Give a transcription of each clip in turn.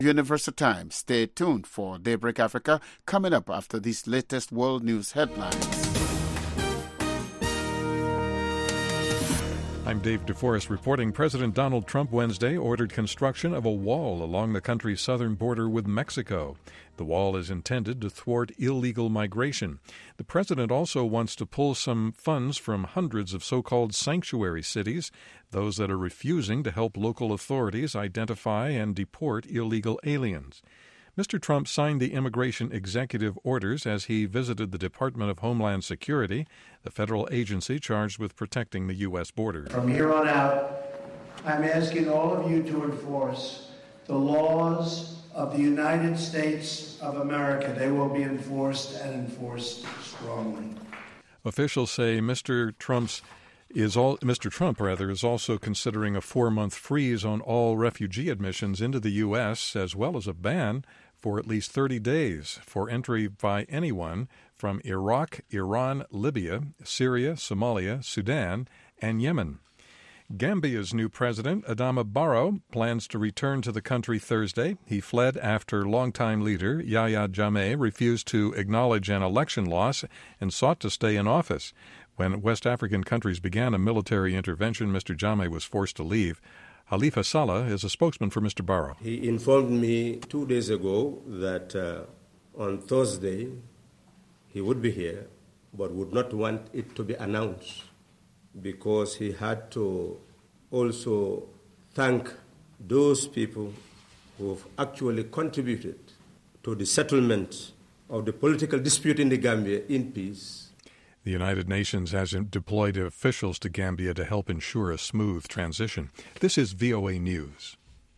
Universal Time. Stay tuned for Daybreak Africa coming up after these latest world news headlines. I'm Dave DeForest reporting. President Donald Trump Wednesday ordered construction of a wall along the country's southern border with Mexico. The wall is intended to thwart illegal migration. The president also wants to pull some funds from hundreds of so-called sanctuary cities, those that are refusing to help local authorities identify and deport illegal aliens. Mr. Trump signed the immigration executive orders as he visited the Department of Homeland Security, the federal agency charged with protecting the U.S. border. From here on out, I'm asking all of you to enforce the laws of the United States of America. They will be enforced and enforced strongly. Officials say Mr. Trump is also considering a 4-month freeze on all refugee admissions into the U.S., as well as a ban for at least 30 days for entry by anyone from Iraq, Iran, Libya, Syria, Somalia, Sudan, and Yemen. Gambia's new president, Adama Barrow, plans to return to the country Thursday. He fled after longtime leader Yahya Jammeh refused to acknowledge an election loss and sought to stay in office. When West African countries began a military intervention, Mr. Jammeh was forced to leave. Halifa Saleh is a spokesman for Mr. Barrow. He informed me 2 days ago that on Thursday he would be here, but would not want it to be announced because he had to also thank those people who have actually contributed to the settlement of the political dispute in the Gambia in peace. The United Nations has deployed officials to Gambia to help ensure a smooth transition. This is VOA News.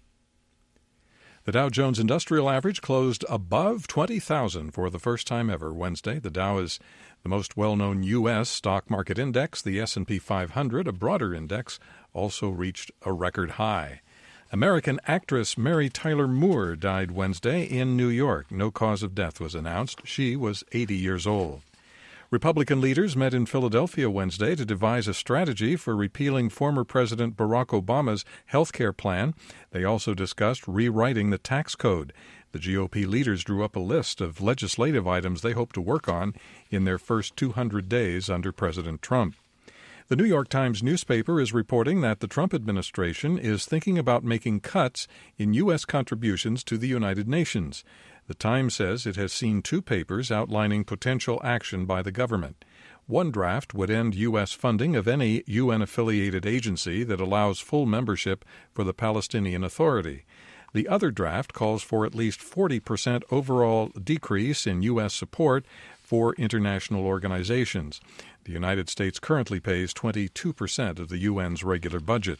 The Dow Jones Industrial Average closed above 20,000 for the first time ever Wednesday. The Dow is the most well-known U.S. stock market index. The S&P 500, a broader index, also reached a record high. American actress Mary Tyler Moore died Wednesday in New York. No cause of death was announced. She was 80 years old. Republican leaders met in Philadelphia Wednesday to devise a strategy for repealing former President Barack Obama's health care plan. They also discussed rewriting the tax code. The GOP leaders drew up a list of legislative items they hope to work on in their first 200 days under President Trump. The New York Times newspaper is reporting that the Trump administration is thinking about making cuts in U.S. contributions to the United Nations. The Times says it has seen 2 papers outlining potential action by the government. One draft would end U.S. funding of any UN-affiliated agency that allows full membership for the Palestinian Authority. The other draft calls for at least 40% overall decrease in U.S. support for international organizations. The United States currently pays 22% of the UN's regular budget.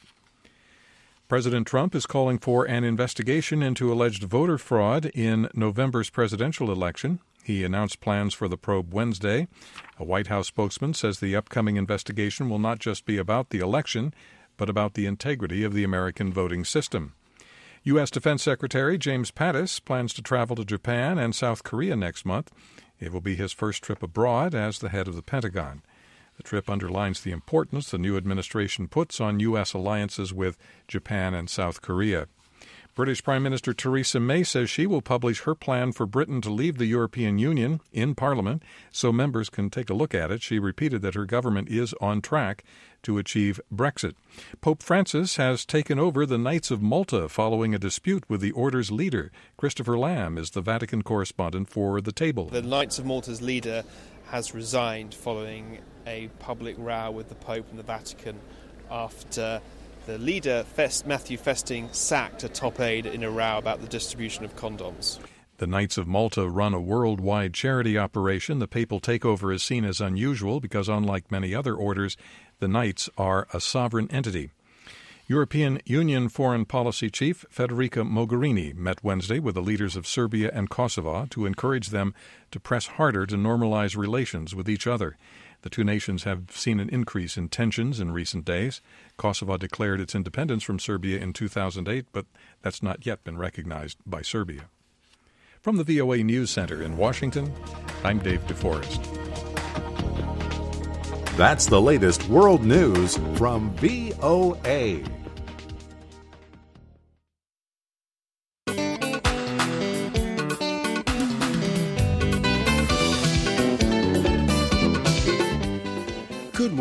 President Trump is calling for an investigation into alleged voter fraud in November's presidential election. He announced plans for the probe Wednesday. A White House spokesman says the upcoming investigation will not just be about the election, but about the integrity of the American voting system. U.S. Defense Secretary James Mattis plans to travel to Japan and South Korea next month. It will be his first trip abroad as the head of the Pentagon. The trip underlines the importance the new administration puts on U.S. alliances with Japan and South Korea. British Prime Minister Theresa May says she will publish her plan for Britain to leave the European Union in Parliament so members can take a look at it. She repeated that her government is on track to achieve Brexit. Pope Francis has taken over the Knights of Malta following a dispute with the order's leader. Christopher Lamb is the Vatican correspondent for The Table. The Knights of Malta's leader has resigned following a public row with the Pope and the Vatican after the leader, Matthew Festing, sacked a top aide in a row about the distribution of condoms. The Knights of Malta run a worldwide charity operation. The papal takeover is seen as unusual because, unlike many other orders, the Knights are a sovereign entity. European Union Foreign Policy Chief Federica Mogherini met Wednesday with the leaders of Serbia and Kosovo to encourage them to press harder to normalize relations with each other. The two nations have seen an increase in tensions in recent days. Kosovo declared its independence from Serbia in 2008, but that's not yet been recognized by Serbia. From the VOA News Center in Washington, I'm Dave DeForest. That's the latest world news from VOA.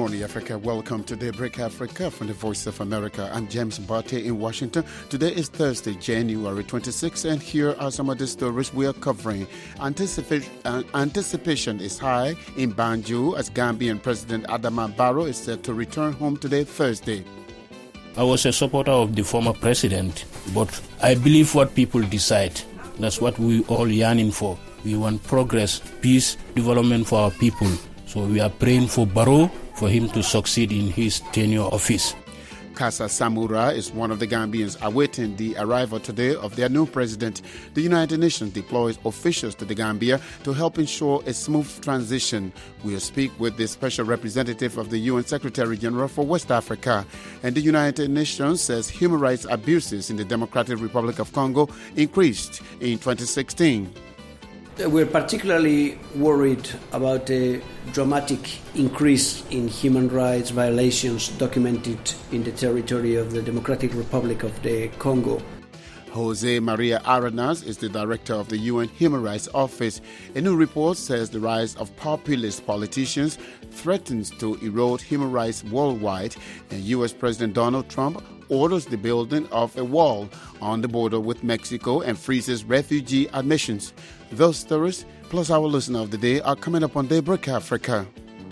morning, Africa. Welcome to Daybreak Africa from the Voice of America. I'm James Mbate in Washington. Today is Thursday, January 26, and here are some of the stories we are covering. Anticipation is high in Banjul as Gambian President Adama Barrow is set to return home today, Thursday. I was a supporter of the former president, but I believe what people decide. That's what we all yearning for. We want progress, peace, development for our people. So we are praying for Barrow, for him to succeed in his tenure office. Kasa Samura is one of the Gambians awaiting the arrival today of their new president. The United Nations deploys officials to the Gambia to help ensure a smooth transition. We'll speak with the special representative of the UN Secretary General for West Africa. And the United Nations says human rights abuses in the Democratic Republic of Congo increased in 2016. We're particularly worried about a dramatic increase in human rights violations documented in the territory of the Democratic Republic of the Congo. Jose Maria Arenas is the director of the UN Human Rights Office. A new report says the rise of populist politicians threatens to erode human rights worldwide, and U.S. President Donald Trump orders the building of a wall on the border with Mexico and freezes refugee admissions. Those stories, plus our listener of the day, are coming up on Daybreak Africa.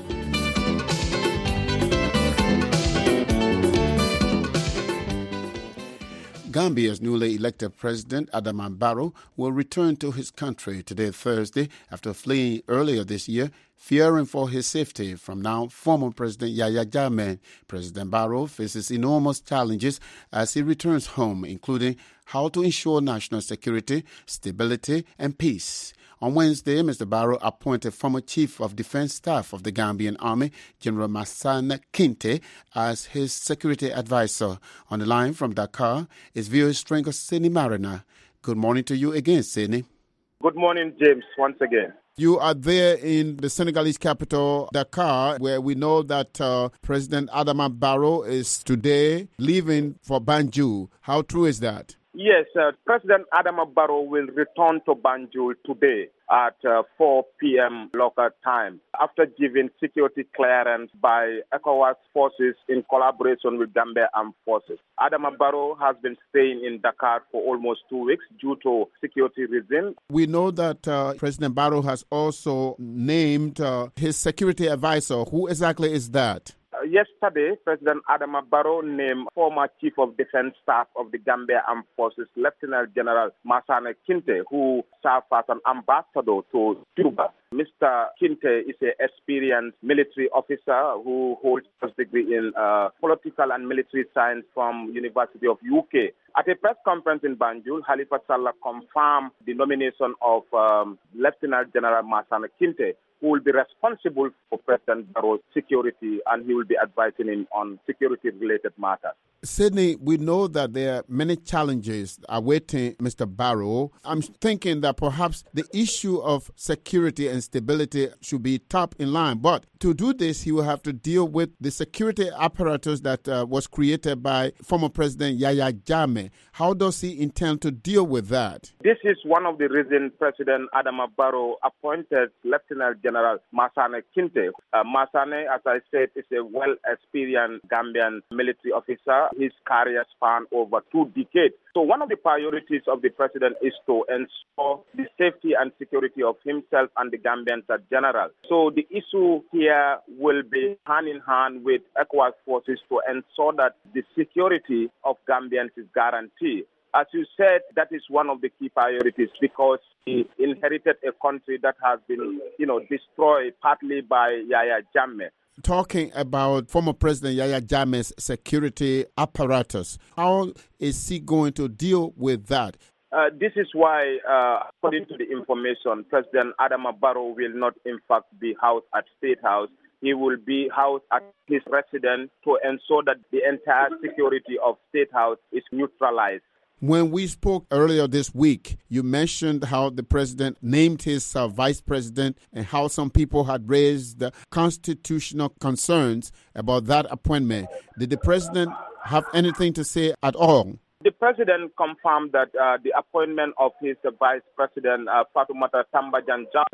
Gambia's newly elected president, Adama Barrow, will return to his country today, Thursday, after fleeing earlier this year, fearing for his safety from now former President Yahya Jammeh. President Barrow faces enormous challenges as he returns home, including how to ensure national security, stability, and peace. On Wednesday, Mr. Barrow appointed former Chief of Defense Staff of the Gambian Army, General Masana Kinte, as his security advisor. On the line from Dakar is VOA stringer Sydney Mariner. Good morning to you again, Sydney. Good morning, James, once again. You are there in the Senegalese capital, Dakar, where we know that President Adama Barrow is today leaving for Banjul. How true is that? Yes, President Adama Barrow will return to Banjul today at 4 p.m. local time after giving security clearance by ECOWAS forces in collaboration with Gambia Armed Forces. Adama Barrow has been staying in Dakar for almost 2 weeks due to security reasons. We know that President Barrow has also named his security advisor. Who exactly is that? Yesterday, President Adama Barrow named former Chief of Defense Staff of the Gambia Armed Forces, Lieutenant General Masana Kinte, who served as an ambassador to Cuba. Mr. Kinte is an experienced military officer who holds a degree in political and military science from University of UK. At a press conference in Banjul, Halifa Sallah confirmed the nomination of Lieutenant General Masana Kinte, who will be responsible for President Barrow's security, and he will be advising him on security-related matters. Sydney, we know that there are many challenges awaiting Mr. Barrow. I'm thinking that perhaps the issue of security and stability should be top in line. But to do this, he will have to deal with the security apparatus that was created by former President Yahya Jammeh. How does he intend to deal with that? This is one of the reasons President Adama Barrow appointed Lieutenant General Masana Kinte. Masana, as I said, is a well-experienced Gambian military officer. His career span over 2 decades. So one of the priorities of the president is to ensure the safety and security of himself and the Gambians in general. So the issue here will be hand in hand with ECOWAS forces to ensure that the security of Gambians is guaranteed. As you said, that is one of the key priorities because he inherited a country that has been, destroyed partly by Yahya Jammeh. Talking about former President Yahya Jammeh's security apparatus, how is he going to deal with that? This is why, according to the information, President Adama Barrow will not, in fact, be housed at State House. He will be housed at his residence to ensure that the entire security of State House is neutralized. When we spoke earlier this week, you mentioned how the president named his vice president and how some people had raised constitutional concerns about that appointment. Did the president have anything to say at all? The president confirmed that the appointment of his vice president, Fatoumata Tambadjan Jallow,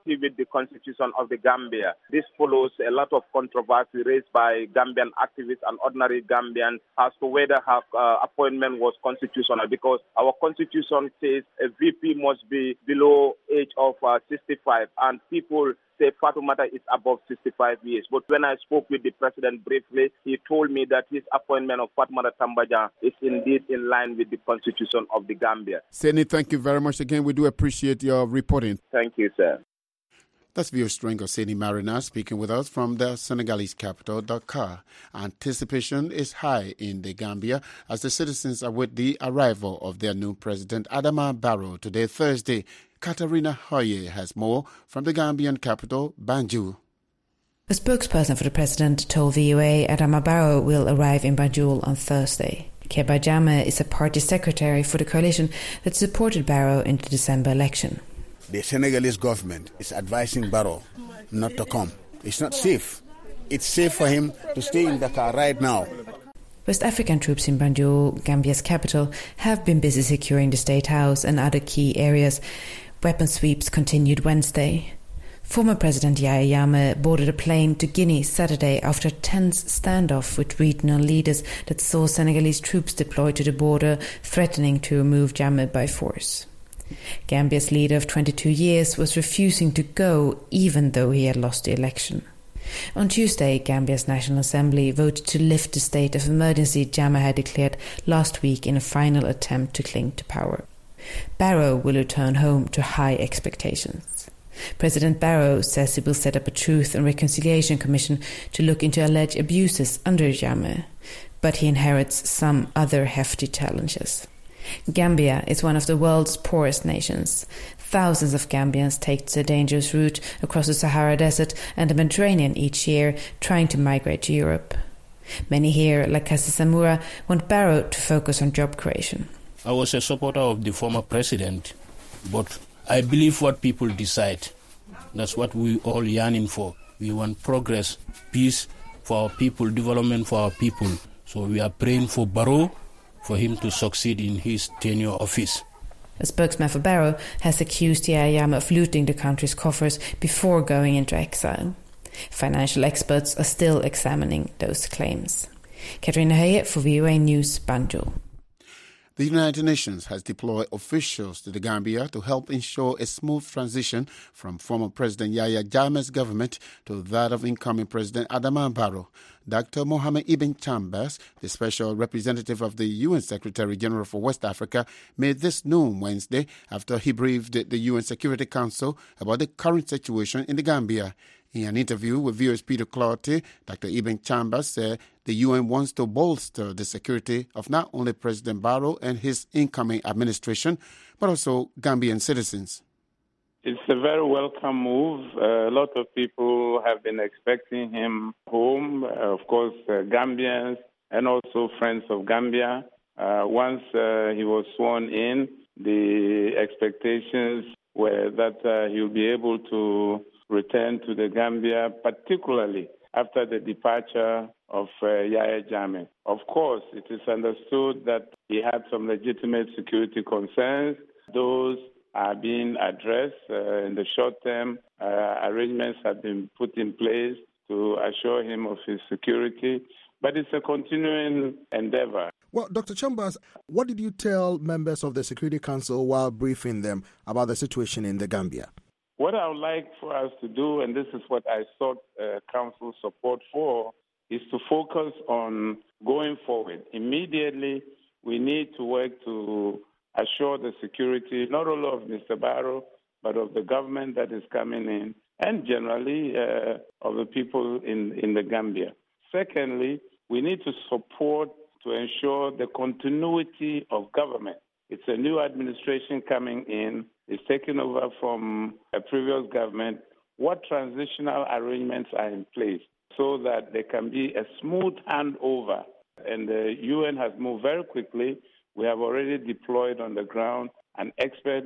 conformity with the Constitution of the Gambia. This follows a lot of controversy raised by Gambian activists and ordinary Gambians as to whether her appointment was constitutional, because our Constitution says a VP must be below age of 65, and people say Fatoumata is above 65 years. But when I spoke with the president briefly, he told me that his appointment of Fatoumata Tambadjan is indeed in line with the Constitution of the Gambia. Seni, thank you very much again. We do appreciate your reporting. Thank you, sir. That's viewer string of Seni Marina speaking with us from the Senegalese capital, Dakar. Anticipation is high in the Gambia as the citizens await the arrival of their new president, Adama Barrow, today, Thursday. Katarina Hoye has more from the Gambian capital, Banjul. A spokesperson for the president told VOA Adama Barrow will arrive in Banjul on Thursday. Keba Jammeh is a party secretary for the coalition that supported Barrow in the December election. The Senegalese government is advising Barrow not to come. It's not safe. It's safe for him to stay in Dakar right now. West African troops in Banjul, Gambia's capital, have been busy securing the State House and other key areas. Weapon sweeps continued Wednesday. Former President Yahya Jammeh boarded a plane to Guinea Saturday after a tense standoff with regional leaders that saw Senegalese troops deployed to the border, threatening to remove Jammeh by force. Gambia's leader of 22 years was refusing to go even though he had lost the election. On Tuesday, Gambia's National Assembly voted to lift the state of emergency Jammeh had declared last week in a final attempt to cling to power. Barrow will return home to high expectations. President Barrow says he will set up a Truth and Reconciliation Commission to look into alleged abuses under Jammeh, but he inherits some other hefty challenges. Gambia is one of the world's poorest nations. Thousands of Gambians take the dangerous route across the Sahara Desert and the Mediterranean each year, trying to migrate to Europe. Many here, like Kassi Samura, want Barrow to focus on job creation. I was a supporter of the former president, but I believe what people decide. That's what we all yearning for. We want progress, peace for our people, development for our people. So we are praying for Barrow, for him to succeed in his tenure office. A spokesman for Barrow has accused Yahya Jammeh of looting the country's coffers before going into exile. Financial experts are still examining those claims. Katrina Hoye for VOA News, Banjul. The United Nations has deployed officials to the Gambia to help ensure a smooth transition from former President Yahya Jammeh's government to that of incoming President Adama Barrow. Dr. Mohamed Ibn Chambers, the special representative of the UN Secretary General for West Africa, made this known Wednesday after he briefed the UN Security Council about the current situation in the Gambia. In an interview with VOA's Peter Clarty, Dr. Ibn Chambers said the UN wants to bolster the security of not only President Barrow and his incoming administration, but also Gambian citizens. It's a very welcome move. A lot of people have been expecting him home, of course, Gambians and also friends of Gambia. Once he was sworn in, the expectations were that he'll be able to return to the Gambia, particularly after the departure of Yahya Jammeh. Of course, it is understood that he had some legitimate security concerns. Those are being addressed in the short term. Arrangements have been put in place to assure him of his security, but it's a continuing endeavor. Well, Dr. Chambers, what did you tell members of the Security Council while briefing them about the situation in the Gambia? What I would like for us to do, and this is what I sought Council support for, is to focus on going forward. Immediately, we need to work to assure the security, not only of Mr. Barrow, but of the government that is coming in, and generally of the people in the Gambia. Secondly, we need to support to ensure the continuity of government. It's a new administration coming in. It's taken over from a previous government. What transitional arrangements are in place so that there can be a smooth handover? And the UN has moved very quickly. We have already deployed on the ground an expert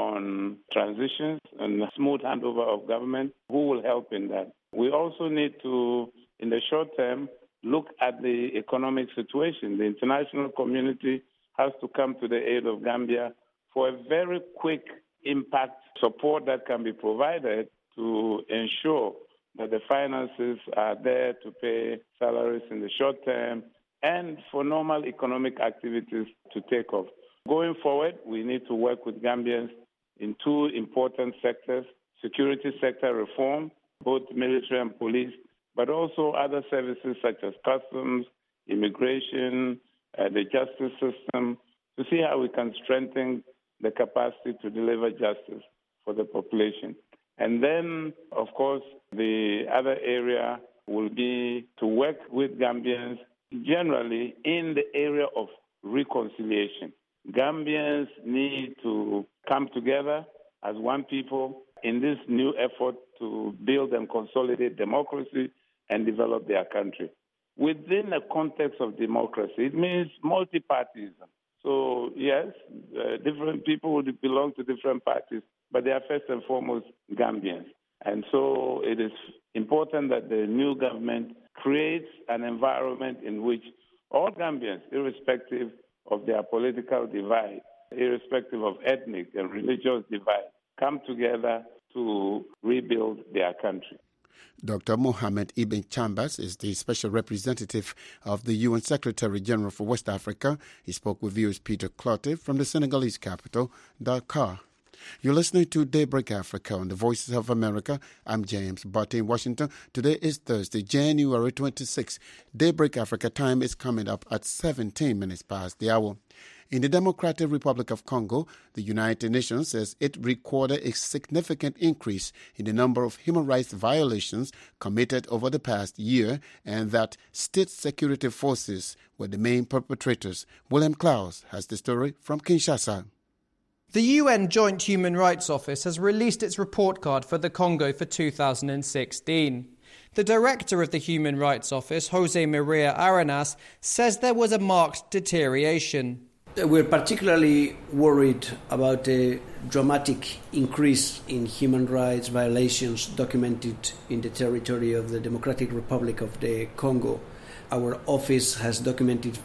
on transitions and smooth handover of government who will help in that. We also need to, in the short term, look at the economic situation. The international community has to come to the aid of Gambia for a very quick impact support that can be provided to ensure that the finances are there to pay salaries in the short term and for normal economic activities to take off. Going forward, we need to work with Gambians in two important sectors: security sector reform, both military and police, but also other services such as customs, immigration, the justice system, to see how we can strengthen the capacity to deliver justice for the population. And then, of course, the other area will be to work with Gambians generally in the area of reconciliation. Gambians need to come together as one people in this new effort to build and consolidate democracy and develop their country. Within the context of democracy, it means multi-partyism. So, yes, different people will belong to different parties, but they are first and foremost Gambians. And so it is important that the new government creates an environment in which all Gambians, irrespective of their political divide, irrespective of ethnic and religious divide, come together to rebuild their country. Dr. Mohamed Ibn Chambers is the special representative of the UN Secretary General for West Africa. He spoke with viewers Peter Clottey from the Senegalese capital, Dakar. You're listening to Daybreak Africa on the Voices of America. I'm James Butte in Washington. Today is Thursday, January 26. Daybreak Africa time is coming up at 17 minutes past the hour. In the Democratic Republic of Congo, the United Nations says it recorded a significant increase in the number of human rights violations committed over the past year and that state security forces were the main perpetrators. William Klaus has the story from Kinshasa. The UN Joint Human Rights Office has released its report card for the Congo for 2016. The director of the Human Rights Office, Jose Maria Arenas, says there was a marked deterioration. We're particularly worried about a dramatic increase in human rights violations documented in the territory of the Democratic Republic of the Congo. Our office has documented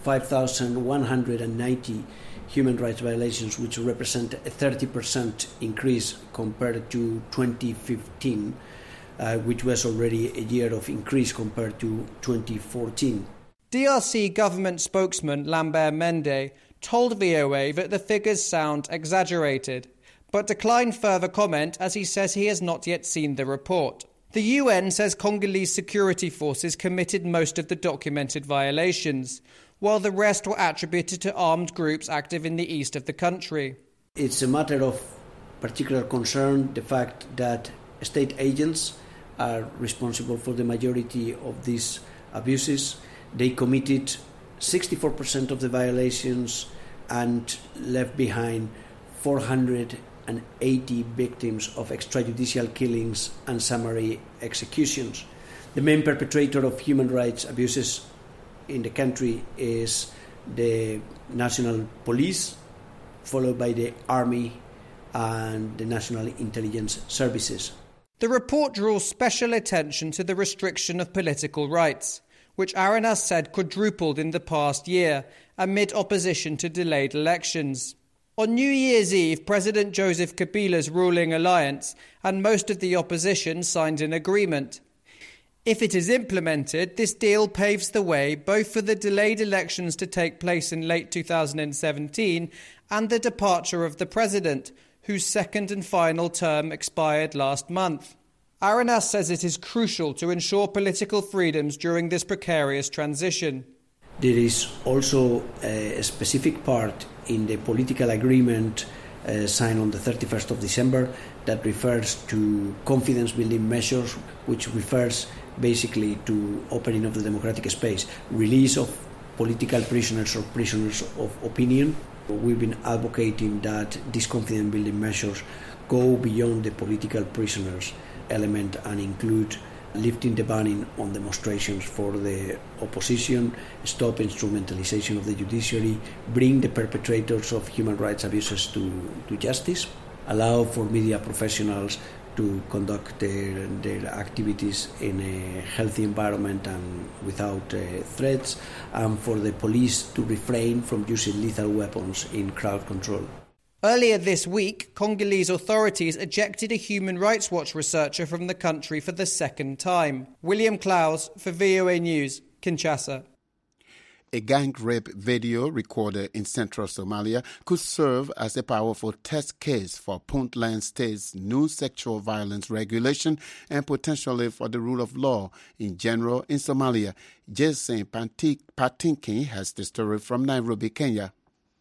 5,190 human rights violations, which represent a 30% increase compared to 2015, which was already a year of increase compared to 2014. DRC government spokesman Lambert Mende told VOA that the figures sound exaggerated, but declined further comment as he says he has not yet seen the report. The UN says Congolese security forces committed most of the documented violations, while the rest were attributed to armed groups active in the east of the country. It's a matter of particular concern, the fact that state agents are responsible for the majority of these abuses. They committed 64% of the violations and left behind 480 victims of extrajudicial killings and summary executions. The main perpetrator of human rights abuses in the country is the National Police, followed by the Army and the National Intelligence Services. The report draws special attention to the restriction of political rights, which Arenas said quadrupled in the past year amid opposition to delayed elections. On New Year's Eve, President Joseph Kabila's ruling alliance and most of the opposition signed an agreement. If it is implemented, this deal paves the way both for the delayed elections to take place in late 2017 and the departure of the president, whose second and final term expired last month. Arenas says it is crucial to ensure political freedoms during this precarious transition. There is also a specific part in the political agreement signed on the 31st of December that refers to confidence-building measures, which refers basically to opening of the democratic space, release of political prisoners or prisoners of opinion. We've been advocating that these confidence-building measures go beyond the political prisoners element and include lifting the banning on demonstrations for the opposition, stop instrumentalization of the judiciary, bring the perpetrators of human rights abuses to justice, allow for media professionals to conduct their activities in a healthy environment and without threats, and for the police to refrain from using lethal weapons in crowd control. Earlier this week, Congolese authorities ejected a Human Rights Watch researcher from the country for the second time. William Klaus for VOA News, Kinshasa. A gang rape video recorded in central Somalia could serve as a powerful test case for Puntland State's new sexual violence regulation and potentially for the rule of law in general in Somalia. Jason Patinkin has the story from Nairobi, Kenya.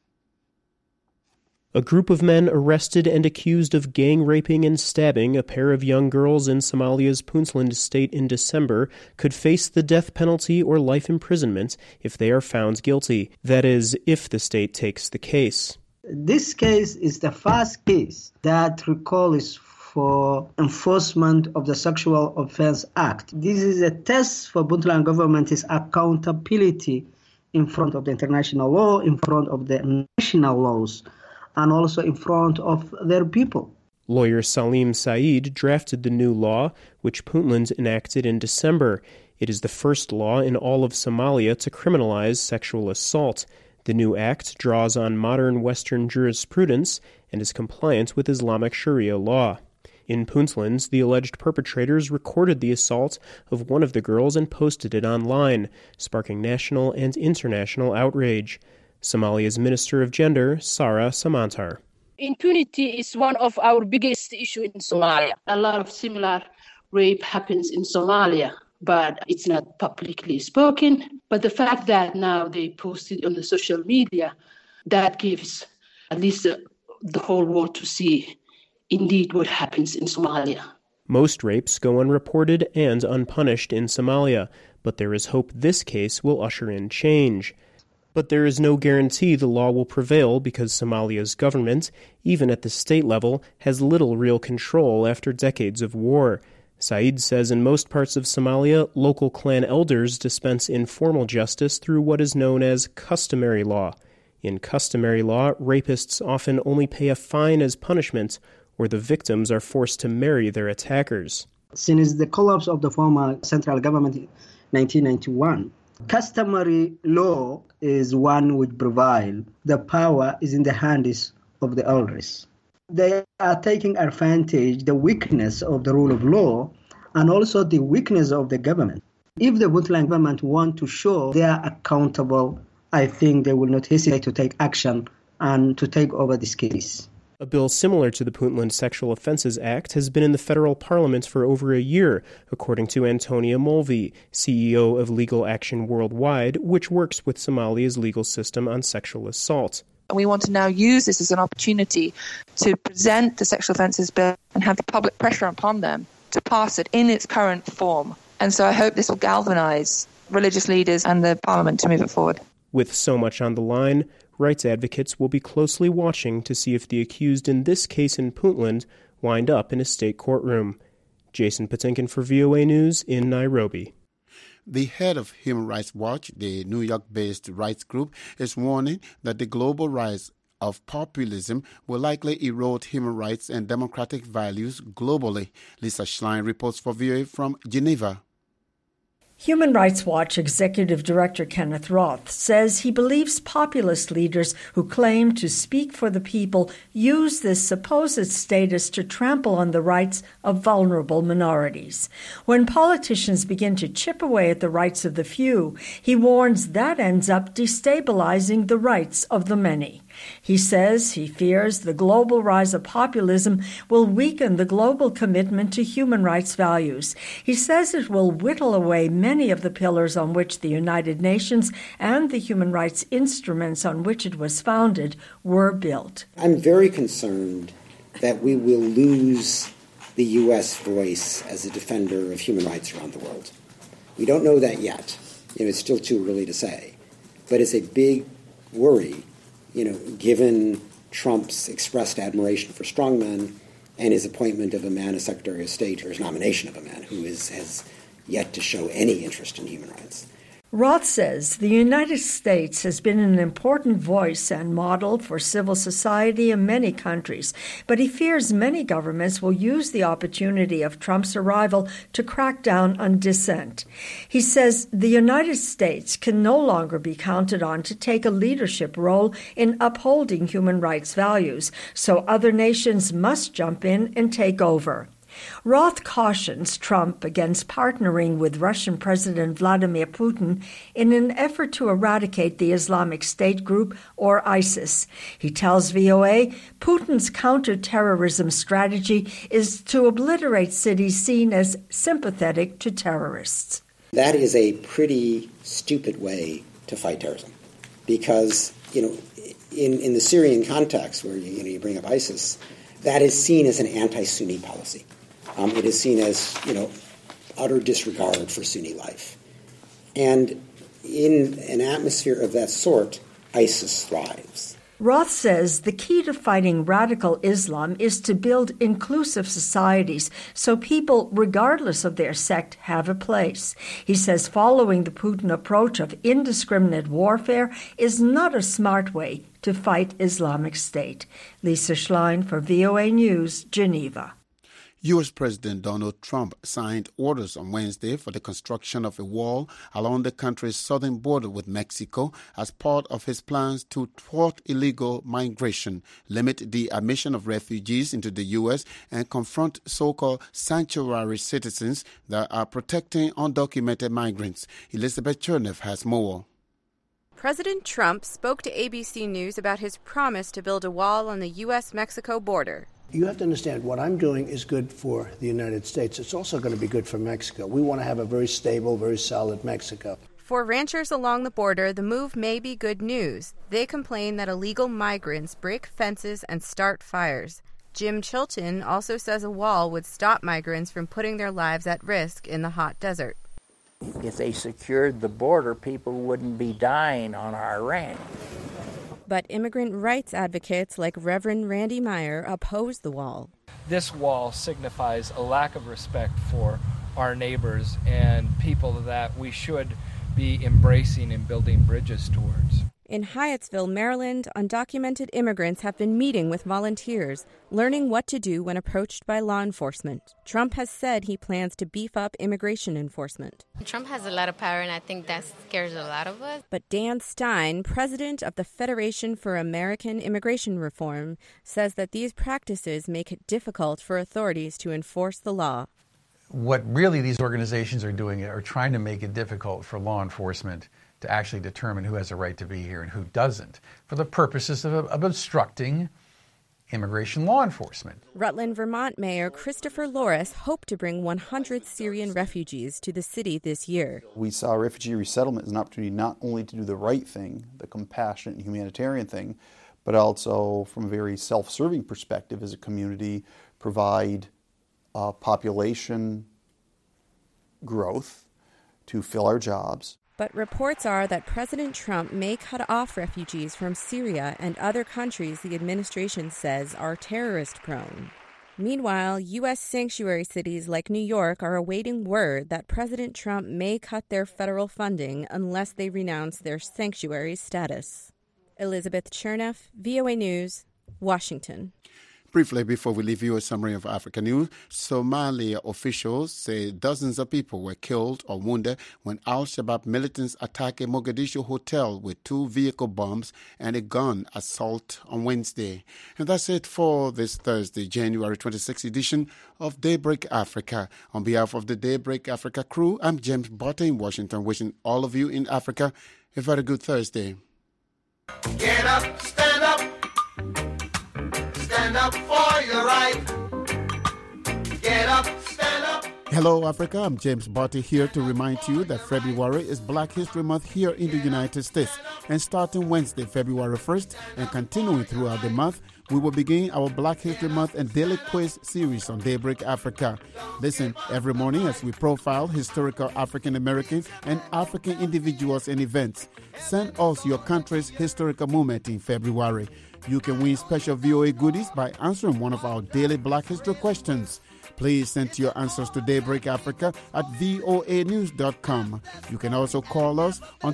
A group of men arrested and accused of gang raping and stabbing a pair of young girls in Somalia's Puntland state in December could face the death penalty or life imprisonment if they are found guilty. That is, if the state takes the case. This case is the first case that recalls for enforcement of the Sexual Offense Act. This is a test for Puntland government's accountability in front of the international law, in front of the national laws, and also in front of their people. Lawyer Salim Said drafted the new law, which Puntland enacted in December. It is the first law in all of Somalia to criminalize sexual assault. The new act draws on modern Western jurisprudence and is compliant with Islamic Sharia law. In Puntland, the alleged perpetrators recorded the assault of one of the girls and posted it online, sparking national and international outrage. Somalia's Minister of Gender, Sarah Samantar. Impunity is one of our biggest issues in Somalia. A lot of similar rape happens in Somalia, but it's not publicly spoken. But the fact that now they post it on the social media, that gives at least the whole world to see indeed what happens in Somalia. Most rapes go unreported and unpunished in Somalia, but there is hope this case will usher in change. But there is no guarantee the law will prevail because Somalia's government, even at the state level, has little real control after decades of war. Said says in most parts of Somalia, local clan elders dispense informal justice through what is known as customary law. In customary law, rapists often only pay a fine as punishment, or the victims are forced to marry their attackers. Since the collapse of the former central government in 1991, customary law is one which prevails. The power is in the hands of the elders. They are taking advantage of the weakness of the rule of law and also the weakness of the government. If the Puntland government want to show they are accountable, I think they will not hesitate to take action and to take over this case. A bill similar to the Puntland Sexual Offences Act has been in the federal parliament for over a year, according to Antonia Mulvey, CEO of Legal Action Worldwide, which works with Somalia's legal system on sexual assault. We want to now use this as an opportunity to present the sexual offences bill and have the public pressure upon them to pass it in its current form. And so I hope this will galvanise religious leaders and the parliament to move it forward. With so much on the line, rights advocates will be closely watching to see if the accused in this case in Puntland wind up in a state courtroom. Jason Patinkin for VOA News in Nairobi. The head of Human Rights Watch, the New York-based rights group, is warning that the global rise of populism will likely erode human rights and democratic values globally. Lisa Schlein reports for VOA from Geneva. Human Rights Watch Executive Director Kenneth Roth says he believes populist leaders who claim to speak for the people use this supposed status to trample on the rights of vulnerable minorities. When politicians begin to chip away at the rights of the few, he warns that ends up destabilizing the rights of the many. He says he fears the global rise of populism will weaken the global commitment to human rights values. He says it will whittle away many of the pillars on which the United Nations and the human rights instruments on which it was founded were built. I'm very concerned that we will lose the U.S. voice as a defender of human rights around the world. We don't know that yet. It's still too early to say. But it's a big worry, given Trump's expressed admiration for strongmen and his appointment of a man as Secretary of State, or his nomination of a man who has yet to show any interest in human rights. Roth says the United States has been an important voice and model for civil society in many countries, but he fears many governments will use the opportunity of Trump's arrival to crack down on dissent. He says the United States can no longer be counted on to take a leadership role in upholding human rights values, so other nations must jump in and take over. Roth cautions Trump against partnering with Russian President Vladimir Putin in an effort to eradicate the Islamic State group, or ISIS. He tells VOA Putin's counterterrorism strategy is to obliterate cities seen as sympathetic to terrorists. That is a pretty stupid way to fight terrorism because, in the Syrian context where you bring up ISIS, that is seen as an anti-Sunni policy. It is seen as, utter disregard for Sunni life. And in an atmosphere of that sort, ISIS thrives. Roth says the key to fighting radical Islam is to build inclusive societies so people, regardless of their sect, have a place. He says following the Putin approach of indiscriminate warfare is not a smart way to fight Islamic State. Lisa Schlein for VOA News, Geneva. U.S. President Donald Trump signed orders on Wednesday for the construction of a wall along the country's southern border with Mexico as part of his plans to thwart illegal migration, limit the admission of refugees into the U.S., and confront so-called sanctuary citizens that are protecting undocumented migrants. Elizabeth Chernev has more. President Trump spoke to ABC News about his promise to build a wall on the U.S.-Mexico border. You have to understand what I'm doing is good for the United States. It's also going to be good for Mexico. We want to have a very stable, very solid Mexico. For ranchers along the border, the move may be good news. They complain that illegal migrants break fences and start fires. Jim Chilton also says a wall would stop migrants from putting their lives at risk in the hot desert. If they secured the border, people wouldn't be dying on our ranch. But immigrant rights advocates like Reverend Randy Meyer oppose the wall. This wall signifies a lack of respect for our neighbors and people that we should be embracing and building bridges towards. In Hyattsville, Maryland, undocumented immigrants have been meeting with volunteers, learning what to do when approached by law enforcement. Trump has said he plans to beef up immigration enforcement. Trump has a lot of power, and I think that scares a lot of us. But Dan Stein, president of the Federation for American Immigration Reform, says that these practices make it difficult for authorities to enforce the law. What really these organizations are doing are trying to make it difficult for law enforcement to actually determine who has a right to be here and who doesn't, for the purposes of obstructing immigration law enforcement. Rutland, Vermont Mayor Christopher Loris hoped to bring 100 Syrian refugees to the city this year. We saw refugee resettlement as an opportunity not only to do the right thing, the compassionate and humanitarian thing, but also from a very self-serving perspective as a community, provide population growth to fill our jobs. But reports are that President Trump may cut off refugees from Syria and other countries the administration says are terrorist-prone. Meanwhile, U.S. sanctuary cities like New York are awaiting word that President Trump may cut their federal funding unless they renounce their sanctuary status. Elizabeth Chernev, VOA News, Washington. Briefly, before we leave you a summary of Africa news, Somalia officials say dozens of people were killed or wounded when Al-Shabaab militants attacked a Mogadishu hotel with 2 vehicle bombs and a gun assault on Wednesday. And that's it for this Thursday, January 26th edition of Daybreak Africa. On behalf of the Daybreak Africa crew, I'm James Botta in Washington, wishing all of you in Africa a very good Thursday. Get up, stand up. Stand up for your right. Get up, stand up. Hello, Africa. I'm James Botta here to remind you that February is Black History Month here in the United States. And starting Wednesday, February 1st, and continuing throughout the month, we will begin our Black History Month and Daily Quiz series on Daybreak Africa. Listen every morning as we profile historical African Americans and African individuals and events. Send us your country's historical moment in February. You can win special VOA goodies by answering one of our daily Black History questions. Please send your answers to Daybreak Africa at voanews.com. You can also call us on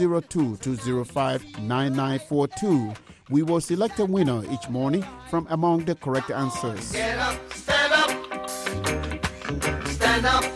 202-205-9942. We will select a winner each morning from among the correct answers. Get up, stand up